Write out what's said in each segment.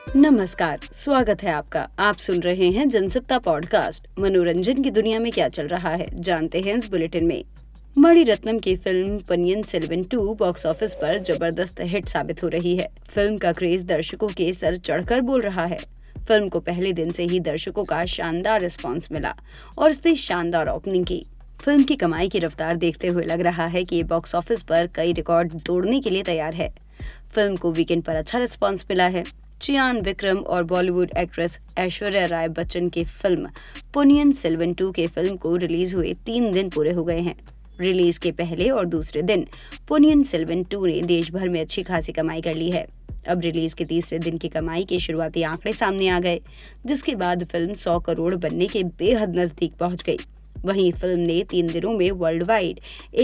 नमस्कार, स्वागत है आपका। आप सुन रहे हैं जनसत्ता पॉडकास्ट। मनोरंजन की दुनिया में क्या चल रहा है, जानते हैं इस बुलेटिन में। मणिरत्नम की film Ponniyin Selvan 2 box office पर जबरदस्त हिट साबित हो रही है। फिल्म का क्रेज दर्शकों के सर चढ़कर बोल रहा है। फिल्म को पहले दिन से ही दर्शकों का शानदार रिस्पॉन्स मिला और इसने शानदार ओपनिंग की। फिल्म की कमाई की रफ्तार देखते हुए लग रहा है कि ये बॉक्स ऑफिस पर कई रिकॉर्ड तोड़ने के लिए तैयार है। फिल्म को वीकेंड पर अच्छा रिस्पॉन्स मिला है। चियान विक्रम और बॉलीवुड एक्ट्रेस ऐश्वर्या राय बच्चन की फिल्म पोन्नियिन सेल्वन 2 के फिल्म को रिलीज हुए 3 दिन पूरे हो गए हैं। रिलीज के पहले और दूसरे दिन पोन्नियिन सेल्वन 2 ने देश भर में अच्छी खासी कमाई कर ली है। अब रिलीज के तीसरे दिन की कमाई के शुरुआती आंकड़े सामने आ गए, जिसके बाद फिल्म 100 करोड़ बनने के बेहद नजदीक पहुंच गई। वहीं फिल्म ने 3 दिनों में वर्ल्ड वाइड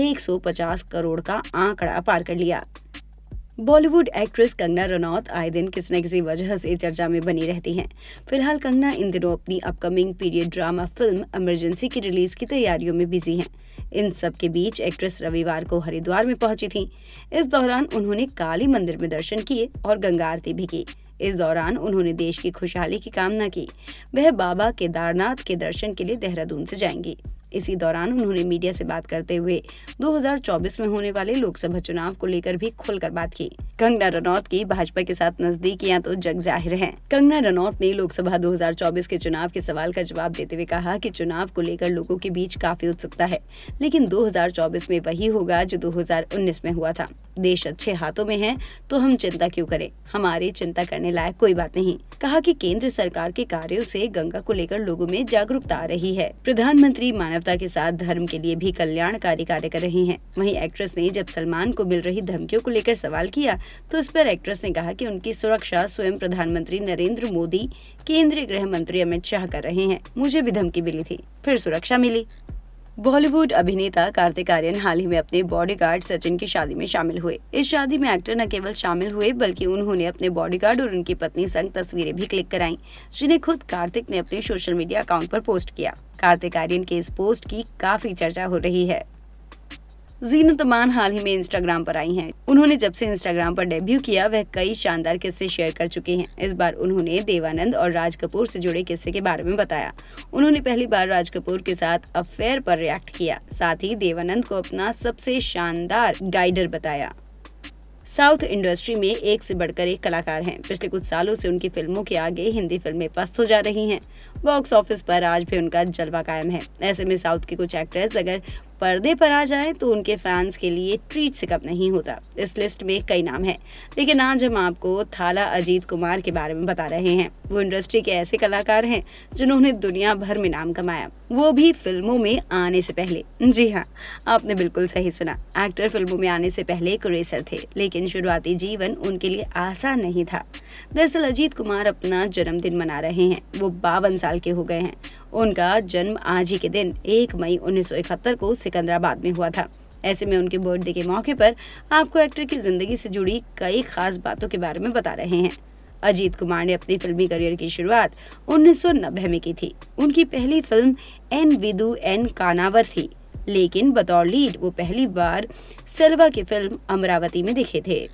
150 करोड़ का आंकड़ा पार कर लिया। बॉलीवुड एक्ट्रेस कंगना रनौत आए दिन किसी न किसी वजह से चर्चा में बनी रहती हैं। फिलहाल कंगना इन दिनों अपनी upcoming period drama film emergency की रिलीज की तैयारियों में बिजी हैं। इन सब के बीच एक्ट्रेस रविवार को हरिद्वार में पहुंची थी। इस दौरान उन्होंने काली मंदिर में दर्शन किए और गंगा आरती भी की। इस दौरान उन्होंने देश की खुशहाली की कामना की। वह बाबा केदारनाथ के दर्शन के लिए देहरादून से जाएंगी। इसी दौरान उन्होंने मीडिया से बात करते हुए 2024 में होने वाले लोकसभा चुनाव को लेकर भी खुलकर बात की। कंगना रनौत की भाजपा के साथ नजदीकियां तो जग जाहिर हैं। कंगना रनौत ने लोकसभा 2024 के चुनाव के सवाल का जवाब देते हुए कहा कि चुनाव को लेकर लोगों के बीच काफी उत्सुकता है, लेकिन 2024 में वही होगा जो 2019 में हुआ था। देश अच्छे हाथों में है तो हम चिंता क्यों करें, हमारी चिंता करने लायक कोई बात नहीं। कहा कि केंद्र सरकार के कार्यों से गंगा को लेकर लोगों में जागरूकता आ रही है। प्रधानमंत्री मानवता के साथ धर्म के लिए भी कल्याणकारी कार्य कर रहे हैं। वहीं एक्ट्रेस ने जब सलमान को मिल रही धमकियों को लेकर सवाल किया तो इस पर एक्ट्रेस ने कहा कि उनकी सुरक्षा स्वयं प्रधानमंत्री नरेंद्र मोदी, केंद्रीय गृह मंत्री अमित शाह कर रहे हैं। मुझे भी धमकी मिली थी, फिर सुरक्षा मिली। बॉलीवुड अभिनेता कार्तिक आर्यन हाल ही में अपने बॉडीगार्ड सचिन की शादी में शामिल हुए। इस शादी में एक्टर न केवल शामिल हुए बल्कि उन्होंने अपने बॉडीगार्ड और उनकी पत्नी संग तस्वीरें भी क्लिक कराईं, जिन्हें खुद कार्तिक ने अपने सोशल मीडिया अकाउंट पर पोस्ट किया। कार्तिक आर्यन के इस पोस्ट की काफी चर्चा हो रही है। जीनत अमान हाल ही में इंस्टाग्राम पर आई हैं। उन्होंने जब से इंस्टाग्राम पर डेब्यू किया वह कई शानदार किस्से शेयर कर चुके हैं। इस बार उन्होंने देवानंद और राज कपूर से जुड़े किस्से के बारे में बताया। उन्होंने पहली बार राज कपूर के साथ अफेयर पर रिएक्ट किया, साथ ही देवानंद को अपना सबसे शानदार गाइडर बताया। साउथ इंडस्ट्री में एक से बढ़कर एक कलाकार हैं। पिछले कुछ सालों से उनकी फिल्मों के आगे हिंदी फिल्में पस्त हो जा रही हैं। बॉक्स ऑफिस पर आज भी उनका जलवा कायम है। ऐसे में साउथ के कुछ एक्टर्स अगर पर्दे पर आ जाएं तो उनके फैंस के लिए ट्रीट से कम नहीं होता। इस लिस्ट में कई नाम हैं, लेकिन आज हम आपको थाला अजीत कुमार के बारे में बता रहे हैं। वो इंडस्ट्री के ऐसे कलाकार हैं जिन्होंने दुनिया भर में नाम कमाया, वो भी फिल्मों में आने से पहले। जी हाँ, आपने बिल्कुल सही सुना। एक्टर फिल्मों में आने से पहले एक रेसर थे, लेकिन शुरुआती जीवन उनके लिए आसान नहीं था। दरअसल अजीत कुमार अपना जन्मदिन मना रहे हैं। वो 52 साल के हो गए हैं। उनका जन्म आज ही के दिन 1 मई 1971 को सिकंदराबाद में हुआ था। ऐसे में उनके बर्थडे के मौके पर आपको एक्टर की जिंदगी से जुड़ी कई खास बातों के बारे में बता रहे हैं। अजीत कुमार ने अपनी फिल्मी करियर की शुरुआत 1990 में की थी। उनकी पहली फिल्म एन विदु एन कानावर थी, लेकिन बतौर लीड वो पहली बार सेल्वा की फिल्म अमरावती में दिखे थे।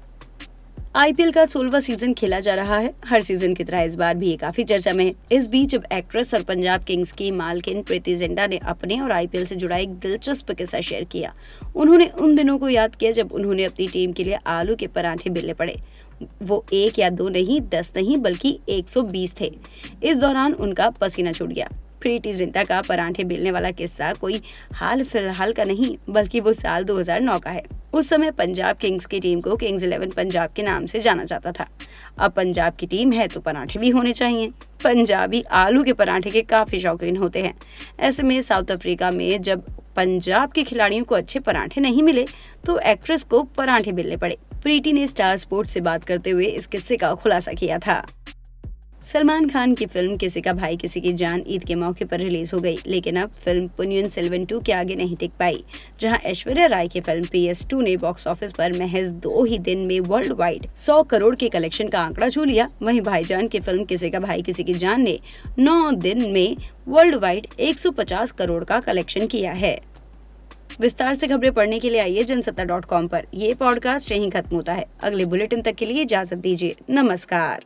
आईपीएल का 16वां सीजन खेला जा रहा है। हर सीजन की तरह इस बार भी ये काफी चर्चा में है। इस बीच जब एक्ट्रेस और पंजाब किंग्स की मालकिन प्रीति जिंटा ने अपने और आईपीएल से जुड़ा एक दिलचस्प किस्सा शेयर किया। उन्होंने उन दिनों को याद किया जब उन्होंने अपनी टीम के लिए आलू के पराठे बेलने पड़े। वो 1 या 2 नहीं, 10 नहीं बल्कि 120 थे। इस दौरान उनका पसीना छूट गया। प्रीति जिंटा का पराठे बेलने वाला किस्सा कोई हाल फिलहाल का नहीं बल्कि वो साल 2009 का है। उस समय पंजाब किंग्स की टीम को किंग्स 11 पंजाब के नाम से जाना जाता था। अब पंजाब की टीम है तो पराठे भी होने चाहिए। पंजाबी आलू के पराठे के काफी शौकीन होते हैं। ऐसे में साउथ अफ्रीका में जब पंजाब के खिलाड़ियों को अच्छे पराठे नहीं मिले तो एक्ट्रेस को पराठे बेलने पड़े। प्रीति ने स्टार स्पोर्ट्स से बात करते हुए इस किस्से का खुलासा किया था। सलमान खान की फिल्म किसी का भाई किसी की जान ईद के मौके पर रिलीज हो गई, लेकिन अब फिल्म पोन्नियिन सेल्वन 2 के आगे नहीं टिक पाई। जहां ऐश्वर्या राय की फिल्म PS2 ने बॉक्स ऑफिस पर महज 2 ही दिन में वर्ल्ड वाइड 100 करोड़ के कलेक्शन का आंकड़ा छू लिया, वहीं भाईजान की फिल्म किसी का भाई किसी की जान ने 9 दिन में वर्ल्ड वाइड 150 करोड़ का कलेक्शन किया है। विस्तार से खबरें पढ़ने के लिए आइए जनसत्ता.com पर। ये पॉडकास्ट यहीं खत्म होता है। अगले बुलेटिन तक के लिए इजाजत दीजिए। नमस्कार।